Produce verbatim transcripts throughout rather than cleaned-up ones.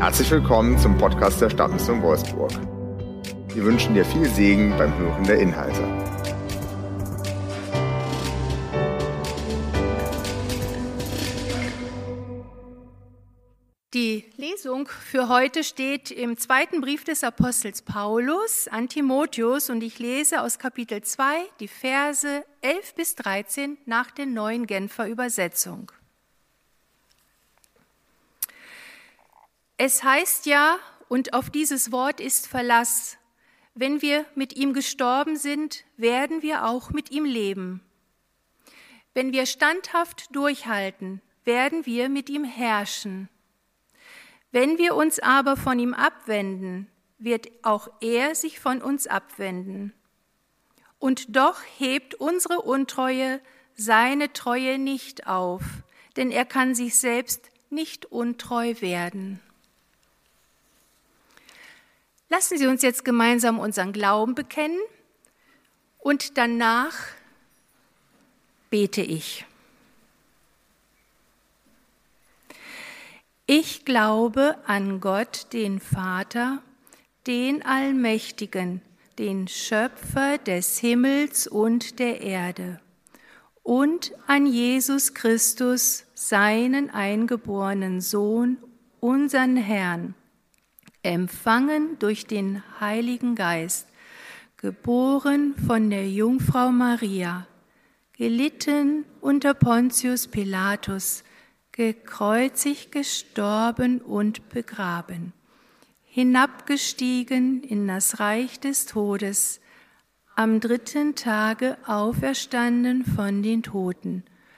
Herzlich willkommen zum Podcast der Stadtmission Wolfsburg. Wir wünschen dir viel Segen beim Hören der Inhalte. Die Lesung für heute steht im zweiten Brief des Apostels Paulus an Timotheus und ich lese aus Kapitel zwei die Verse elf bis dreizehn nach der neuen Genfer Übersetzung. Es heißt ja, und auf dieses Wort ist Verlass, wenn wir mit ihm gestorben sind, werden wir auch mit ihm leben. Wenn wir standhaft durchhalten, werden wir mit ihm herrschen. Wenn wir uns aber von ihm abwenden, wird auch er sich von uns abwenden. Und doch hebt unsere Untreue seine Treue nicht auf, denn er kann sich selbst nicht untreu werden. Lassen Sie uns jetzt gemeinsam unseren Glauben bekennen und danach bete ich. Ich glaube an Gott, den Vater, den Allmächtigen, den Schöpfer des Himmels und der Erde, und an Jesus Christus, seinen eingeborenen Sohn, unseren Herrn, empfangen durch den Heiligen Geist, geboren von der Jungfrau Maria, gelitten unter Pontius Pilatus, gekreuzigt, gestorben und begraben, hinabgestiegen in das Reich des Todes, am dritten Tage auferstanden von den Toten,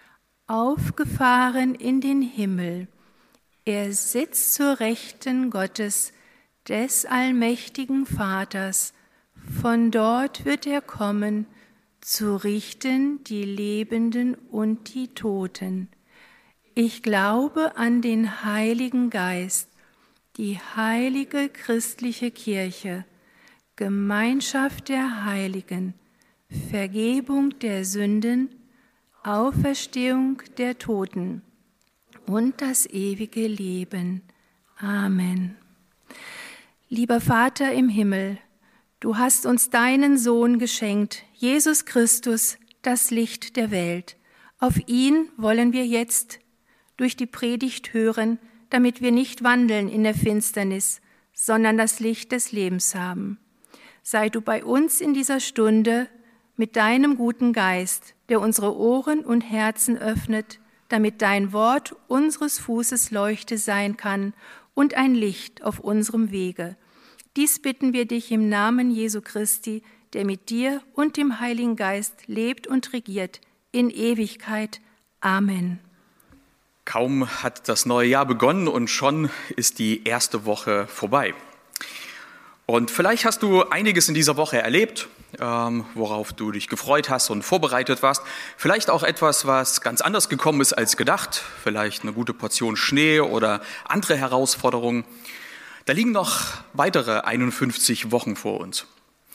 aufgefahren in den Himmel. Er sitzt zur Rechten Gottes, des allmächtigen Vaters. Von dort wird er kommen, zu richten die Lebenden und die Toten. Ich glaube an den Heiligen Geist, die heilige christliche Kirche, Gemeinschaft der Heiligen, Vergebung der Sünden, Auferstehung der Toten und das ewige Leben. Amen. Lieber Vater im Himmel, du hast uns deinen Sohn geschenkt, Jesus Christus, das Licht der Welt. Auf ihn wollen wir jetzt durch die Predigt hören, damit wir nicht wandeln in der Finsternis, sondern das Licht des Lebens haben. Sei du bei uns in dieser Stunde mit deinem guten Geist, der unsere Ohren und Herzen öffnet, damit dein Wort unseres Fußes Leuchte sein kann und ein Licht auf unserem Wege. Dies bitten wir dich im Namen Jesu Christi, der mit dir und dem Heiligen Geist lebt und regiert in Ewigkeit. Amen. Kaum hat das neue Jahr begonnen und schon ist die erste Woche vorbei. Und vielleicht hast du einiges in dieser Woche erlebt, ähm, worauf du dich gefreut hast und vorbereitet warst. Vielleicht auch etwas, was ganz anders gekommen ist als gedacht. Vielleicht eine gute Portion Schnee oder andere Herausforderungen. Da liegen noch weitere einundfünfzig Wochen vor uns.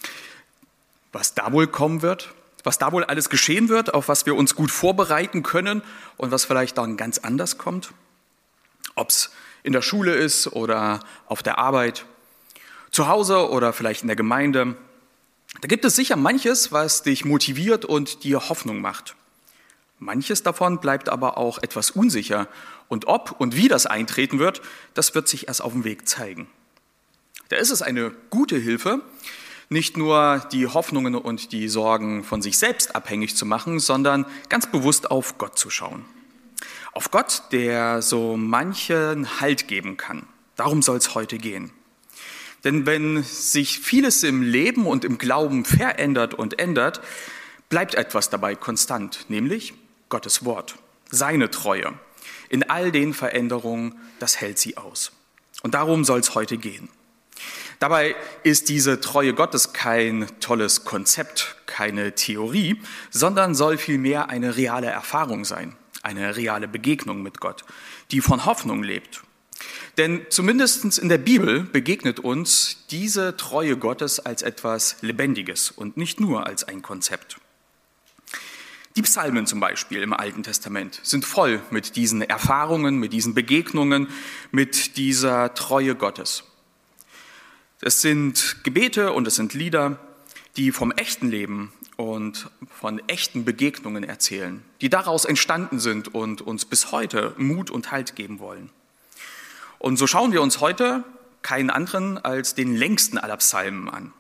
Was da wohl kommen wird, was da wohl alles geschehen wird, auf was wir uns gut vorbereiten können und was vielleicht dann ganz anders kommt, ob es in der Schule ist oder auf der Arbeit, zu Hause oder vielleicht in der Gemeinde. Da gibt es sicher manches, was dich motiviert und dir Hoffnung macht. Manches davon bleibt aber auch etwas unsicher und ob und wie das eintreten wird, das wird sich erst auf dem Weg zeigen. Da ist es eine gute Hilfe, nicht nur die Hoffnungen und die Sorgen von sich selbst abhängig zu machen, sondern ganz bewusst auf Gott zu schauen. Auf Gott, der so manchen Halt geben kann. Darum soll es heute gehen. Denn wenn sich vieles im Leben und im Glauben verändert und ändert, bleibt etwas dabei konstant, nämlich Gottes Wort, seine Treue. In all den Veränderungen, das hält sie aus. Und darum soll es heute gehen. Dabei ist diese Treue Gottes kein tolles Konzept, keine Theorie, sondern soll vielmehr eine reale Erfahrung sein, eine reale Begegnung mit Gott, die von Hoffnung lebt. Denn zumindest in der Bibel begegnet uns diese Treue Gottes als etwas Lebendiges und nicht nur als ein Konzept. Die Psalmen zum Beispiel im Alten Testament sind voll mit diesen Erfahrungen, mit diesen Begegnungen, mit dieser Treue Gottes. Es sind Gebete und es sind Lieder, die vom echten Leben und von echten Begegnungen erzählen, die daraus entstanden sind und uns bis heute Mut und Halt geben wollen. Und so schauen wir uns heute keinen anderen als den längsten aller Psalmen an.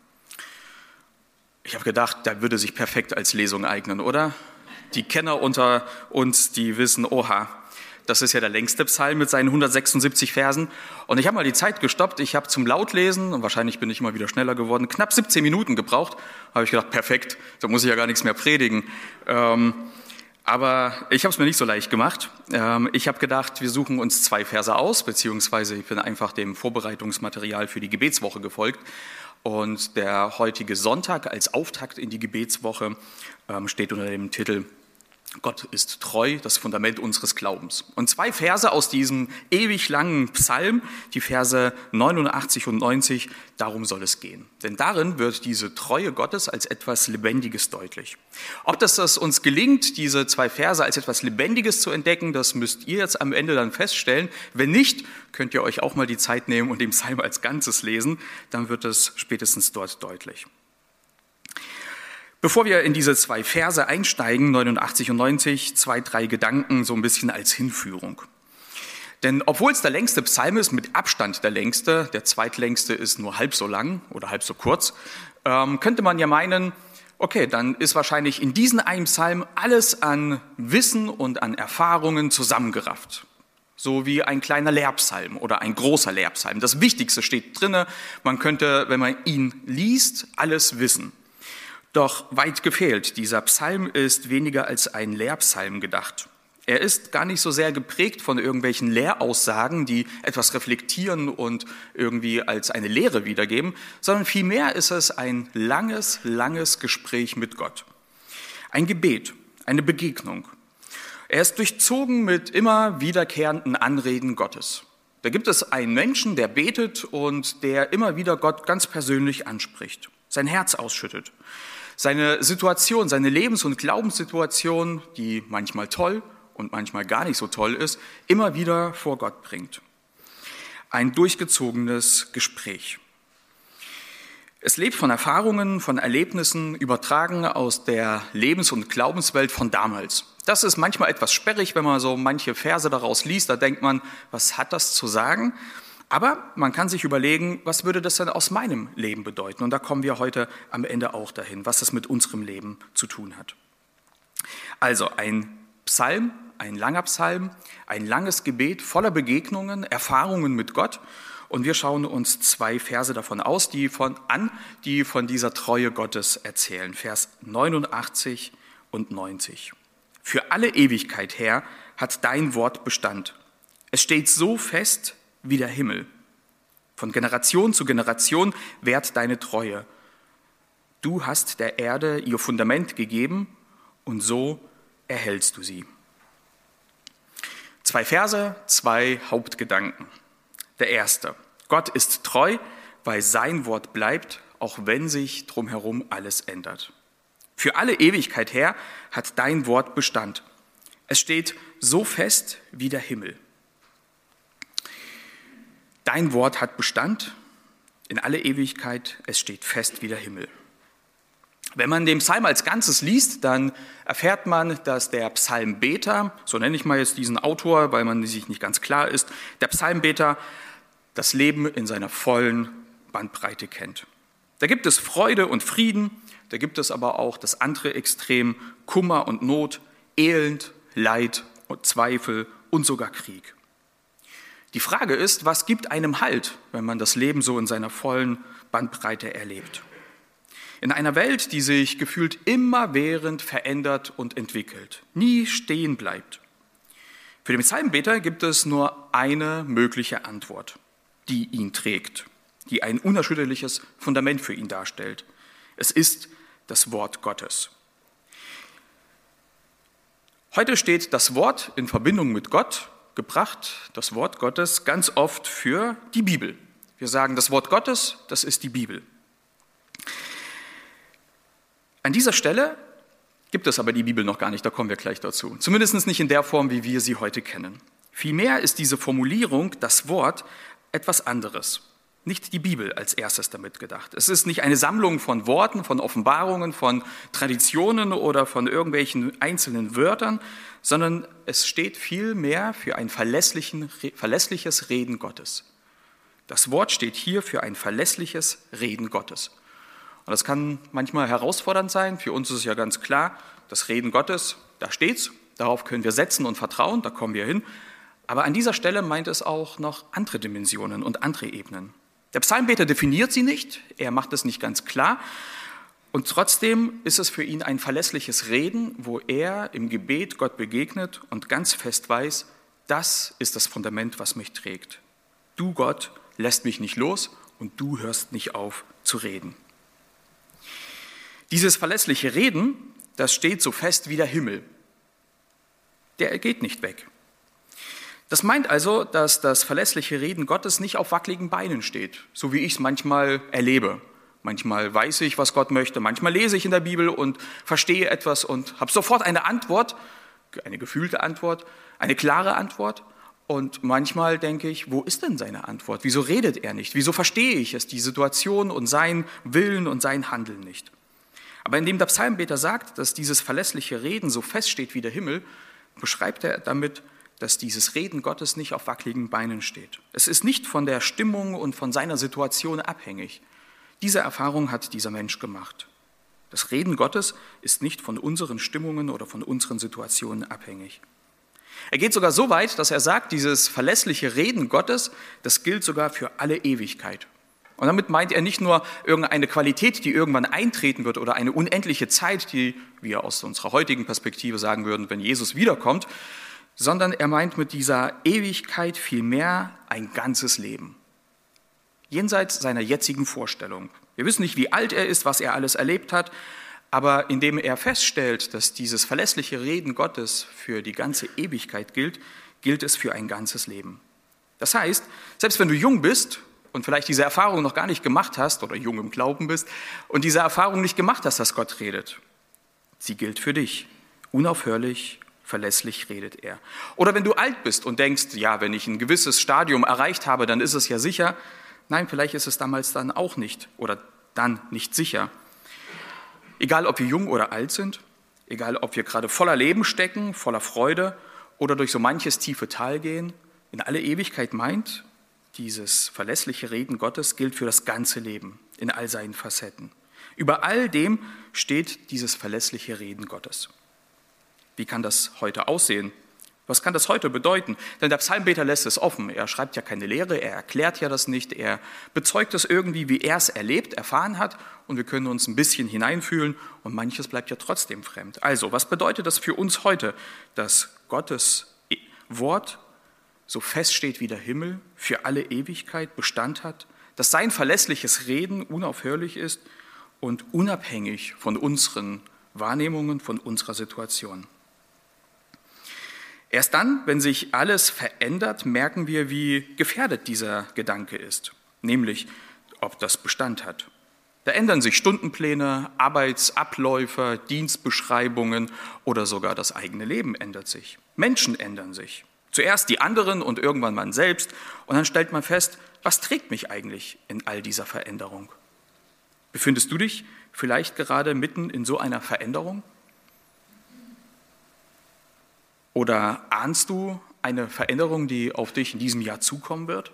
Ich habe gedacht, der würde sich perfekt als Lesung eignen, oder? Die Kenner unter uns, die wissen, oha, das ist ja der längste Psalm mit seinen hundertsechsundsiebzig Versen. Und ich habe mal die Zeit gestoppt. Ich habe zum Lautlesen, und wahrscheinlich bin ich immer wieder schneller geworden, knapp siebzehn Minuten gebraucht. Da habe ich gedacht, perfekt, da muss ich ja gar nichts mehr predigen. Ähm, aber ich habe es mir nicht so leicht gemacht. Ähm, ich habe gedacht, wir suchen uns zwei Verse aus, beziehungsweise ich bin einfach dem Vorbereitungsmaterial für die Gebetswoche gefolgt. Und der heutige Sonntag als Auftakt in die Gebetswoche ähm, steht unter dem Titel Gott ist treu, das Fundament unseres Glaubens. Und zwei Verse aus diesem ewig langen Psalm, die Verse neunundachtzig und neunzig, darum soll es gehen. Denn darin wird diese Treue Gottes als etwas Lebendiges deutlich. Ob das, das uns gelingt, diese zwei Verse als etwas Lebendiges zu entdecken, das müsst ihr jetzt am Ende dann feststellen. Wenn nicht, könnt ihr euch auch mal die Zeit nehmen und den Psalm als Ganzes lesen, dann wird es spätestens dort deutlich. Bevor wir in diese zwei Verse einsteigen, neunundachtzig und neunzig, zwei, drei Gedanken so ein bisschen als Hinführung. Denn obwohl es der längste Psalm ist, mit Abstand der längste, der zweitlängste ist nur halb so lang oder halb so kurz, ähm, könnte man ja meinen, okay, dann ist wahrscheinlich in diesen einen Psalm alles an Wissen und an Erfahrungen zusammengerafft. So wie ein kleiner Lehrpsalm oder ein großer Lehrpsalm. Das Wichtigste steht drinne. Man könnte, wenn man ihn liest, alles wissen. Doch weit gefehlt, dieser Psalm ist weniger als ein Lehrpsalm gedacht. Er ist gar nicht so sehr geprägt von irgendwelchen Lehraussagen, die etwas reflektieren und irgendwie als eine Lehre wiedergeben, sondern vielmehr ist es ein langes, langes Gespräch mit Gott. Ein Gebet, eine Begegnung. Er ist durchzogen mit immer wiederkehrenden Anreden Gottes. Da gibt es einen Menschen, der betet und der immer wieder Gott ganz persönlich anspricht, sein Herz ausschüttet. Seine Situation, seine Lebens- und Glaubenssituation, die manchmal toll und manchmal gar nicht so toll ist, immer wieder vor Gott bringt. Ein durchgezogenes Gespräch. Es lebt von Erfahrungen, von Erlebnissen, übertragen aus der Lebens- und Glaubenswelt von damals. Das ist manchmal etwas sperrig, wenn man so manche Verse daraus liest, da denkt man, was hat das zu sagen? Aber man kann sich überlegen, was würde das denn aus meinem Leben bedeuten? Und da kommen wir heute am Ende auch dahin, was das mit unserem Leben zu tun hat. Also ein Psalm, ein langer Psalm, ein langes Gebet voller Begegnungen, Erfahrungen mit Gott. Und wir schauen uns zwei Verse davon aus, die von, an, die von dieser Treue Gottes erzählen. Vers neunundachtzig und neunzig. Für alle Ewigkeit her hat dein Wort Bestand. Es steht so fest wie der Himmel. Von Generation zu Generation währt deine Treue. Du hast der Erde ihr Fundament gegeben und so erhältst du sie. Zwei Verse, zwei Hauptgedanken. Der erste: Gott ist treu, weil sein Wort bleibt, auch wenn sich drumherum alles ändert. Für alle Ewigkeit her hat dein Wort Bestand. Es steht so fest wie der Himmel. Dein Wort hat Bestand in alle Ewigkeit, es steht fest wie der Himmel. Wenn man den Psalm als Ganzes liest, dann erfährt man, dass der Psalmbeter, so nenne ich mal jetzt diesen Autor, weil man sich nicht ganz klar ist, der Psalmbeter das Leben in seiner vollen Bandbreite kennt. Da gibt es Freude und Frieden, da gibt es aber auch das andere Extrem, Kummer und Not, Elend, Leid und Zweifel und sogar Krieg. Die Frage ist, was gibt einem Halt, wenn man das Leben so in seiner vollen Bandbreite erlebt? In einer Welt, die sich gefühlt immerwährend verändert und entwickelt, nie stehen bleibt. Für den Psalmbeter gibt es nur eine mögliche Antwort, die ihn trägt, die ein unerschütterliches Fundament für ihn darstellt. Es ist das Wort Gottes. Heute steht das Wort in Verbindung mit Gott gebracht, das Wort Gottes, ganz oft für die Bibel. Wir sagen, das Wort Gottes, das ist die Bibel. An dieser Stelle gibt es aber die Bibel noch gar nicht, da kommen wir gleich dazu. Zumindest nicht in der Form, wie wir sie heute kennen. Vielmehr ist diese Formulierung, das Wort, etwas anderes. Nicht die Bibel als erstes damit gedacht. Es ist nicht eine Sammlung von Worten, von Offenbarungen, von Traditionen oder von irgendwelchen einzelnen Wörtern, sondern es steht vielmehr für ein verlässlichen, verlässliches Reden Gottes. Das Wort steht hier für ein verlässliches Reden Gottes. Und das kann manchmal herausfordernd sein. Für uns ist es ja ganz klar, das Reden Gottes, da steht's, darauf können wir setzen und vertrauen, da kommen wir hin. Aber an dieser Stelle meint es auch noch andere Dimensionen und andere Ebenen. Der Psalmbeter definiert sie nicht, er macht es nicht ganz klar. Und trotzdem ist es für ihn ein verlässliches Reden, wo er im Gebet Gott begegnet und ganz fest weiß, das ist das Fundament, was mich trägt. Du, Gott, lässt mich nicht los und du hörst nicht auf zu reden. Dieses verlässliche Reden, das steht so fest wie der Himmel. Der geht nicht weg. Das meint also, dass das verlässliche Reden Gottes nicht auf wackeligen Beinen steht, so wie ich es manchmal erlebe. Manchmal weiß ich, was Gott möchte, manchmal lese ich in der Bibel und verstehe etwas und habe sofort eine Antwort, eine gefühlte Antwort, eine klare Antwort. Und manchmal denke ich, wo ist denn seine Antwort? Wieso redet er nicht? Wieso verstehe ich es, die Situation und seinen Willen und sein Handeln nicht? Aber indem der Psalmbeter sagt, dass dieses verlässliche Reden so feststeht wie der Himmel, beschreibt er damit, dass dieses Reden Gottes nicht auf wackeligen Beinen steht. Es ist nicht von der Stimmung und von seiner Situation abhängig. Diese Erfahrung hat dieser Mensch gemacht. Das Reden Gottes ist nicht von unseren Stimmungen oder von unseren Situationen abhängig. Er geht sogar so weit, dass er sagt, dieses verlässliche Reden Gottes, das gilt sogar für alle Ewigkeit. Und damit meint er nicht nur irgendeine Qualität, die irgendwann eintreten wird oder eine unendliche Zeit, die wir aus unserer heutigen Perspektive sagen würden, wenn Jesus wiederkommt, sondern er meint mit dieser Ewigkeit vielmehr ein ganzes Leben. Jenseits seiner jetzigen Vorstellung. Wir wissen nicht, wie alt er ist, was er alles erlebt hat, aber indem er feststellt, dass dieses verlässliche Reden Gottes für die ganze Ewigkeit gilt, gilt es für ein ganzes Leben. Das heißt, selbst wenn du jung bist und vielleicht diese Erfahrung noch gar nicht gemacht hast oder jung im Glauben bist und diese Erfahrung nicht gemacht hast, dass Gott redet, sie gilt für dich. Unaufhörlich, verlässlich redet er. Oder wenn du alt bist und denkst, ja, wenn ich ein gewisses Stadium erreicht habe, dann ist es ja sicher. Nein, vielleicht ist es damals dann auch nicht oder dann nicht sicher. Egal, ob wir jung oder alt sind, egal, ob wir gerade voller Leben stecken, voller Freude oder durch so manches tiefe Tal gehen, in alle Ewigkeit meint, dieses verlässliche Reden Gottes gilt für das ganze Leben, in all seinen Facetten. Über all dem steht dieses verlässliche Reden Gottes. Wie kann das heute aussehen? Was kann das heute bedeuten? Denn der Psalmbeter lässt es offen. Er schreibt ja keine Lehre, er erklärt ja das nicht, er bezeugt es irgendwie, wie er es erlebt, erfahren hat und wir können uns ein bisschen hineinfühlen und manches bleibt ja trotzdem fremd. Also, was bedeutet das für uns heute, dass Gottes Wort so fest steht wie der Himmel, für alle Ewigkeit Bestand hat, dass sein verlässliches Reden unaufhörlich ist und unabhängig von unseren Wahrnehmungen, von unserer Situation? Erst dann, wenn sich alles verändert, merken wir, wie gefährdet dieser Gedanke ist, nämlich ob das Bestand hat. Da ändern sich Stundenpläne, Arbeitsabläufe, Dienstbeschreibungen oder sogar das eigene Leben ändert sich. Menschen ändern sich. Zuerst die anderen und irgendwann man selbst und dann stellt man fest, was trägt mich eigentlich in all dieser Veränderung? Befindest du dich vielleicht gerade mitten in so einer Veränderung? Oder ahnst du eine Veränderung, die auf dich in diesem Jahr zukommen wird?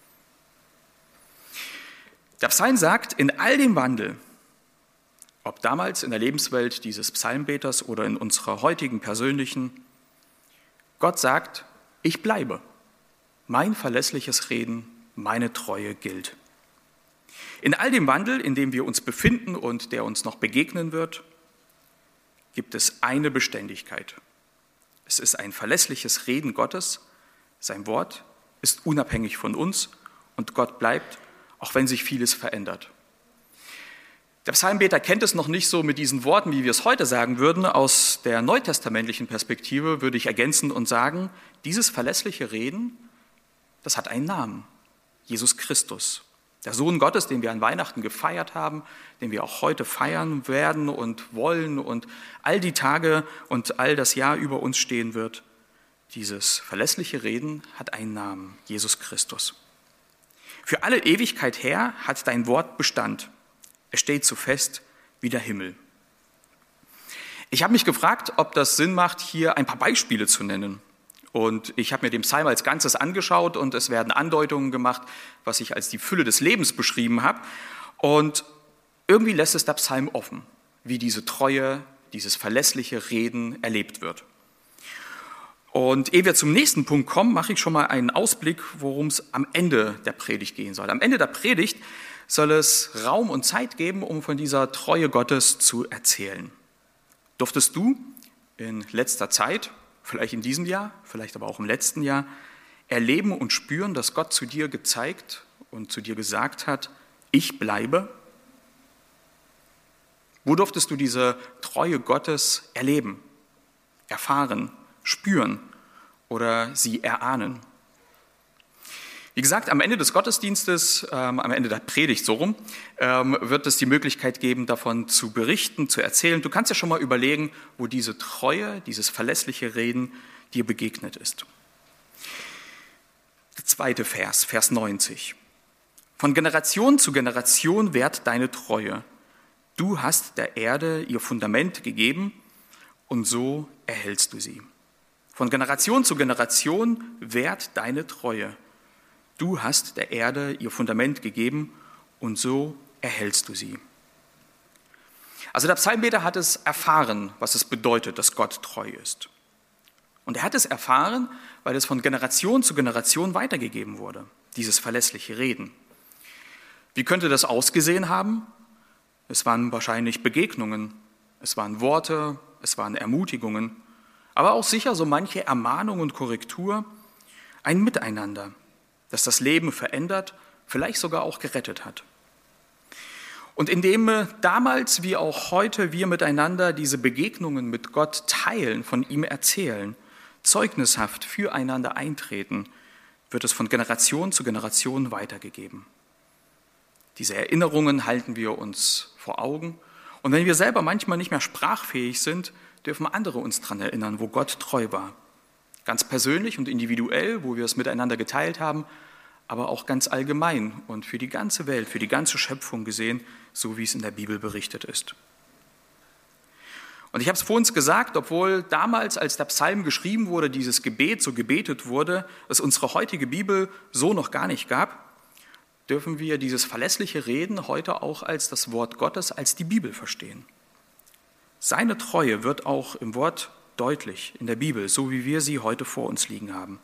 Der Psalm sagt, in all dem Wandel, ob damals in der Lebenswelt dieses Psalmbeters oder in unserer heutigen persönlichen, Gott sagt, ich bleibe. Mein verlässliches Reden, meine Treue gilt. In all dem Wandel, in dem wir uns befinden und der uns noch begegnen wird, gibt es eine Beständigkeit. Es ist ein verlässliches Reden Gottes, sein Wort ist unabhängig von uns und Gott bleibt, auch wenn sich vieles verändert. Der Psalmbeter kennt es noch nicht so mit diesen Worten, wie wir es heute sagen würden. Aus der neutestamentlichen Perspektive würde ich ergänzen und sagen, dieses verlässliche Reden, das hat einen Namen, Jesus Christus. Der Sohn Gottes, den wir an Weihnachten gefeiert haben, den wir auch heute feiern werden und wollen und all die Tage und all das Jahr über uns stehen wird, dieses verlässliche Reden hat einen Namen, Jesus Christus. Für alle Ewigkeit her hat dein Wort Bestand. Es steht so fest wie der Himmel. Ich habe mich gefragt, ob das Sinn macht, hier ein paar Beispiele zu nennen. Und ich habe mir den Psalm als Ganzes angeschaut und es werden Andeutungen gemacht, was ich als die Fülle des Lebens beschrieben habe. Und irgendwie lässt es der Psalm offen, wie diese Treue, dieses verlässliche Reden erlebt wird. Und ehe wir zum nächsten Punkt kommen, mache ich schon mal einen Ausblick, worum es am Ende der Predigt gehen soll. Am Ende der Predigt soll es Raum und Zeit geben, um von dieser Treue Gottes zu erzählen. Durftest du in letzter Zeit, vielleicht in diesem Jahr, vielleicht aber auch im letzten Jahr, erleben und spüren, dass Gott zu dir gezeigt und zu dir gesagt hat, ich bleibe? Wo durftest du diese Treue Gottes erleben, erfahren, spüren oder sie erahnen? Wie gesagt, am Ende des Gottesdienstes, ähm, am Ende der Predigt so rum, ähm, wird es die Möglichkeit geben, davon zu berichten, zu erzählen. Du kannst ja schon mal überlegen, wo diese Treue, dieses verlässliche Reden dir begegnet ist. Der zweite Vers, Vers neunzig. Von Generation zu Generation währt deine Treue. Du hast der Erde ihr Fundament gegeben und so erhältst du sie. Von Generation zu Generation währt deine Treue. Du hast der Erde ihr Fundament gegeben und so erhältst du sie. Also der Psalmbeter hat es erfahren, was es bedeutet, dass Gott treu ist. Und er hat es erfahren, weil es von Generation zu Generation weitergegeben wurde, dieses verlässliche Reden. Wie könnte das ausgesehen haben? Es waren wahrscheinlich Begegnungen, es waren Worte, es waren Ermutigungen, aber auch sicher so manche Ermahnung und Korrektur, ein Miteinander, das das Leben verändert, vielleicht sogar auch gerettet hat. Und indem damals wie auch heute wir miteinander diese Begegnungen mit Gott teilen, von ihm erzählen, zeugnishaft füreinander eintreten, wird es von Generation zu Generation weitergegeben. Diese Erinnerungen halten wir uns vor Augen. Und wenn wir selber manchmal nicht mehr sprachfähig sind, dürfen andere uns daran erinnern, wo Gott treu war. Ganz persönlich und individuell, wo wir es miteinander geteilt haben, aber auch ganz allgemein und für die ganze Welt, für die ganze Schöpfung gesehen, so wie es in der Bibel berichtet ist. Und ich habe es vorhin gesagt, obwohl damals, als der Psalm geschrieben wurde, dieses Gebet so gebetet wurde, es unsere heutige Bibel so noch gar nicht gab, dürfen wir dieses verlässliche Reden heute auch als das Wort Gottes, als die Bibel verstehen. Seine Treue wird auch im Wort deutlich in der Bibel, so wie wir sie heute vor uns liegen haben.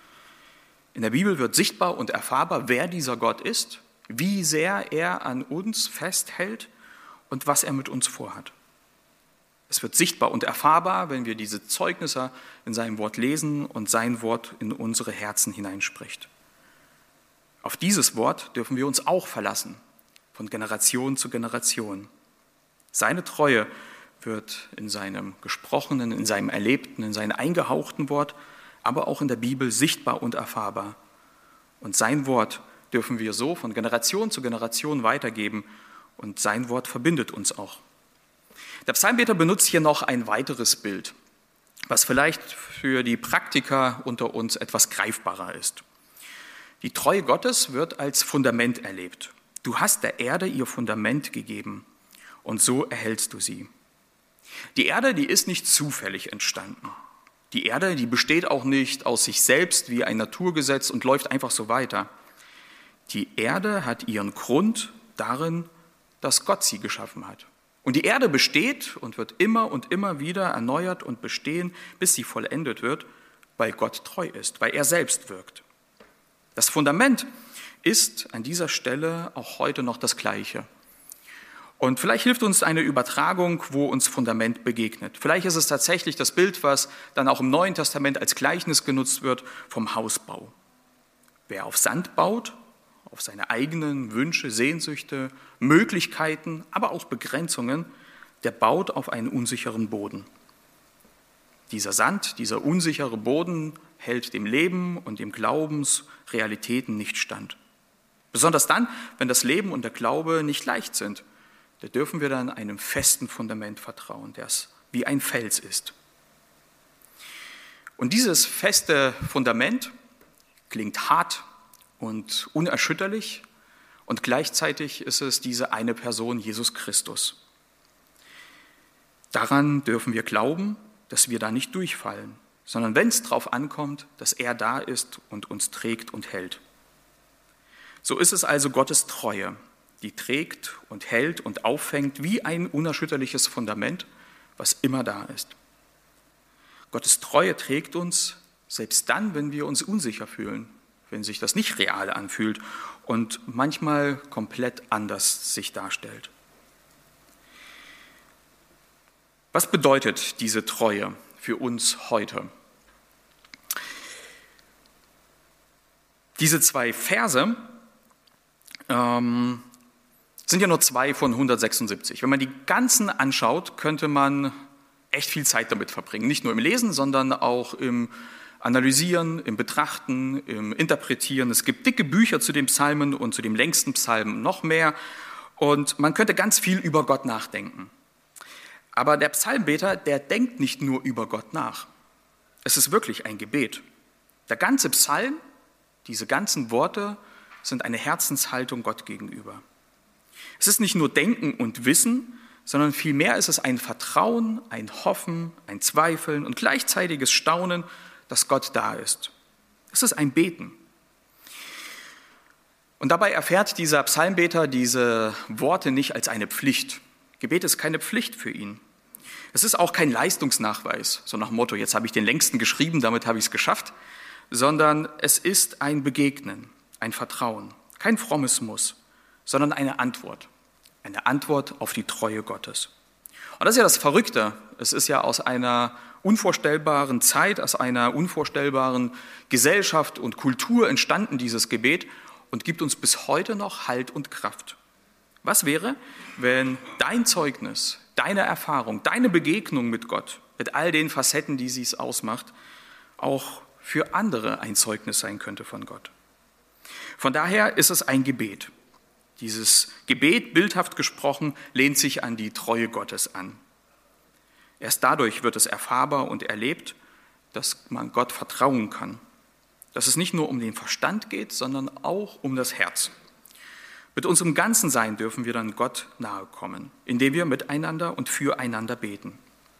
In der Bibel wird sichtbar und erfahrbar, wer dieser Gott ist, wie sehr er an uns festhält und was er mit uns vorhat. Es wird sichtbar und erfahrbar, wenn wir diese Zeugnisse in seinem Wort lesen und sein Wort in unsere Herzen hineinspricht. Auf dieses Wort dürfen wir uns auch verlassen, von Generation zu Generation. Seine Treue wird in seinem gesprochenen, in seinem erlebten, in seinem eingehauchten Wort, aber auch in der Bibel sichtbar und erfahrbar. Und sein Wort dürfen wir so von Generation zu Generation weitergeben und sein Wort verbindet uns auch. Der Psalmbeter benutzt hier noch ein weiteres Bild, was vielleicht für die Praktiker unter uns etwas greifbarer ist. Die Treue Gottes wird als Fundament erlebt. Du hast der Erde ihr Fundament gegeben und so erhältst du sie. Die Erde, die ist nicht zufällig entstanden. Die Erde, die besteht auch nicht aus sich selbst wie ein Naturgesetz und läuft einfach so weiter. Die Erde hat ihren Grund darin, dass Gott sie geschaffen hat. Und die Erde besteht und wird immer und immer wieder erneuert und bestehen, bis sie vollendet wird, weil Gott treu ist, weil er selbst wirkt. Das Fundament ist an dieser Stelle auch heute noch das Gleiche. Und vielleicht hilft uns eine Übertragung, wo uns Fundament begegnet. Vielleicht ist es tatsächlich das Bild, was dann auch im Neuen Testament als Gleichnis genutzt wird, vom Hausbau. Wer auf Sand baut, auf seine eigenen Wünsche, Sehnsüchte, Möglichkeiten, aber auch Begrenzungen, der baut auf einen unsicheren Boden. Dieser Sand, dieser unsichere Boden hält dem Leben und dem Glaubensrealitäten nicht stand. Besonders dann, wenn das Leben und der Glaube nicht leicht sind. Da dürfen wir dann einem festen Fundament vertrauen, das wie ein Fels ist. Und dieses feste Fundament klingt hart und unerschütterlich und gleichzeitig ist es diese eine Person, Jesus Christus. Daran dürfen wir glauben, dass wir da nicht durchfallen, sondern wenn es darauf ankommt, dass er da ist und uns trägt und hält. So ist es also Gottes Treue, die trägt und hält und auffängt wie ein unerschütterliches Fundament, was immer da ist. Gottes Treue trägt uns, selbst dann, wenn wir uns unsicher fühlen, wenn sich das nicht real anfühlt und manchmal komplett anders sich darstellt. Was bedeutet diese Treue für uns heute? Diese zwei Verse ähm, sind ja nur zwei von hundertsechsundsiebzig. Wenn man die ganzen anschaut, könnte man echt viel Zeit damit verbringen. Nicht nur im Lesen, sondern auch im Analysieren, im Betrachten, im Interpretieren. Es gibt dicke Bücher zu den Psalmen und zu dem längsten Psalm noch mehr. Und man könnte ganz viel über Gott nachdenken. Aber der Psalmbeter, der denkt nicht nur über Gott nach. Es ist wirklich ein Gebet. Der ganze Psalm, diese ganzen Worte sind eine Herzenshaltung Gott gegenüber. Es ist nicht nur Denken und Wissen, sondern vielmehr ist es ein Vertrauen, ein Hoffen, ein Zweifeln und gleichzeitiges Staunen, dass Gott da ist. Es ist ein Beten. Und dabei erfährt dieser Psalmbeter diese Worte nicht als eine Pflicht. Gebet ist keine Pflicht für ihn. Es ist auch kein Leistungsnachweis, so nach dem Motto, jetzt habe ich den längsten geschrieben, damit habe ich es geschafft, sondern es ist ein Begegnen, ein Vertrauen, kein frommes Muss, sondern eine Antwort, eine Antwort auf die Treue Gottes. Und das ist ja das Verrückte, es ist ja aus einer unvorstellbaren Zeit, aus einer unvorstellbaren Gesellschaft und Kultur entstanden, dieses Gebet, und gibt uns bis heute noch Halt und Kraft. Was wäre, wenn dein Zeugnis, deine Erfahrung, deine Begegnung mit Gott, mit all den Facetten, die sie es ausmacht, auch für andere ein Zeugnis sein könnte von Gott? Von daher ist es ein Gebet. Dieses Gebet, bildhaft gesprochen, lehnt sich an die Treue Gottes an. Erst dadurch wird es erfahrbar und erlebt, dass man Gott vertrauen kann. Dass es nicht nur um den Verstand geht, sondern auch um das Herz. Mit unserem ganzen Sein dürfen wir dann Gott nahe kommen, indem wir miteinander und füreinander beten.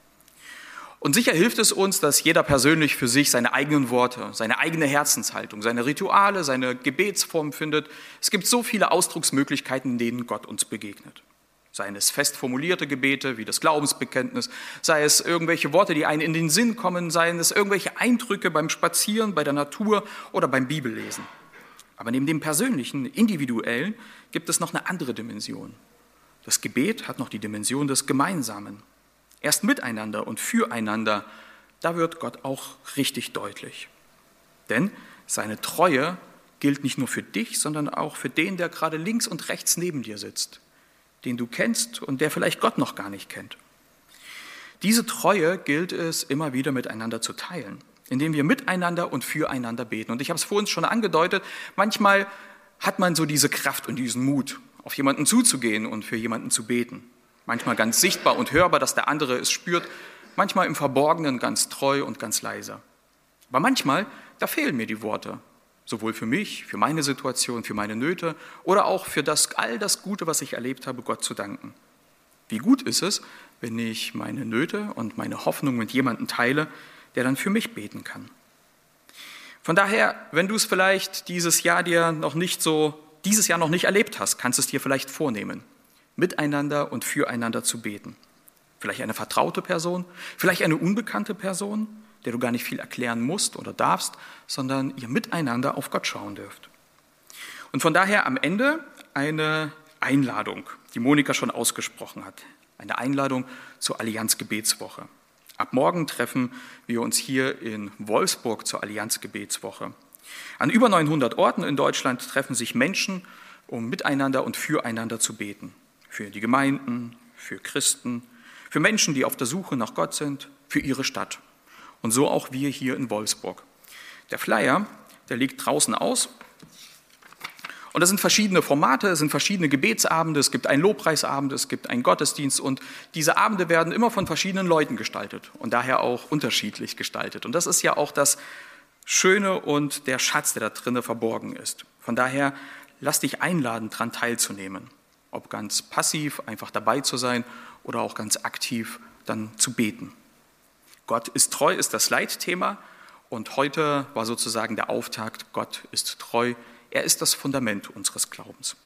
Und sicher hilft es uns, dass jeder persönlich für sich seine eigenen Worte, seine eigene Herzenshaltung, seine Rituale, seine Gebetsform findet. Es gibt so viele Ausdrucksmöglichkeiten, in denen Gott uns begegnet. Seien es fest formulierte Gebete wie das Glaubensbekenntnis, sei es irgendwelche Worte, die einem in den Sinn kommen, seien es irgendwelche Eindrücke beim Spazieren, bei der Natur oder beim Bibellesen. Aber neben dem persönlichen, individuellen gibt es noch eine andere Dimension. Das Gebet hat noch die Dimension des Gemeinsamen. Erst miteinander und füreinander, da wird Gott auch richtig deutlich. Denn seine Treue gilt nicht nur für dich, sondern auch für den, der gerade links und rechts neben dir sitzt, den du kennst und der vielleicht Gott noch gar nicht kennt. Diese Treue gilt es immer wieder miteinander zu teilen, indem wir miteinander und füreinander beten. Und ich habe es vorhin schon angedeutet, manchmal hat man so diese Kraft und diesen Mut, auf jemanden zuzugehen und für jemanden zu beten. Manchmal ganz sichtbar und hörbar, dass der andere es spürt, manchmal im Verborgenen ganz treu und ganz leise. Aber manchmal, da fehlen mir die Worte, sowohl für mich, für meine Situation, für meine Nöte oder auch für das, all das Gute, was ich erlebt habe, Gott zu danken. Wie gut ist es, wenn ich meine Nöte und meine Hoffnung mit jemandem teile, der dann für mich beten kann. Von daher, wenn du es vielleicht dieses Jahr dir noch nicht so, dieses Jahr noch nicht erlebt hast, kannst du es dir vielleicht vornehmen, miteinander und füreinander zu beten. Vielleicht eine vertraute Person, vielleicht eine unbekannte Person, der du gar nicht viel erklären musst oder darfst, sondern ihr miteinander auf Gott schauen dürft. Und von daher am Ende eine Einladung, die Monika schon ausgesprochen hat. Eine Einladung zur Allianz-Gebetswoche. Ab morgen treffen wir uns hier in Wolfsburg zur Allianz-Gebetswoche. An über neunhundert Orten in Deutschland treffen sich Menschen, um miteinander und füreinander zu beten. Für die Gemeinden, für Christen, für Menschen, die auf der Suche nach Gott sind, für ihre Stadt. Und so auch wir hier in Wolfsburg. Der Flyer, der liegt draußen aus. Und das sind verschiedene Formate, es sind verschiedene Gebetsabende, es gibt einen Lobpreisabend, es gibt einen Gottesdienst und diese Abende werden immer von verschiedenen Leuten gestaltet und daher auch unterschiedlich gestaltet. Und das ist ja auch das Schöne und der Schatz, der da drinnen verborgen ist. Von daher lass dich einladen, daran teilzunehmen. Ob ganz passiv, einfach dabei zu sein oder auch ganz aktiv dann zu beten. Gott ist treu ist das Leitthema und heute war sozusagen der Auftakt, Gott ist treu. Er ist das Fundament unseres Glaubens.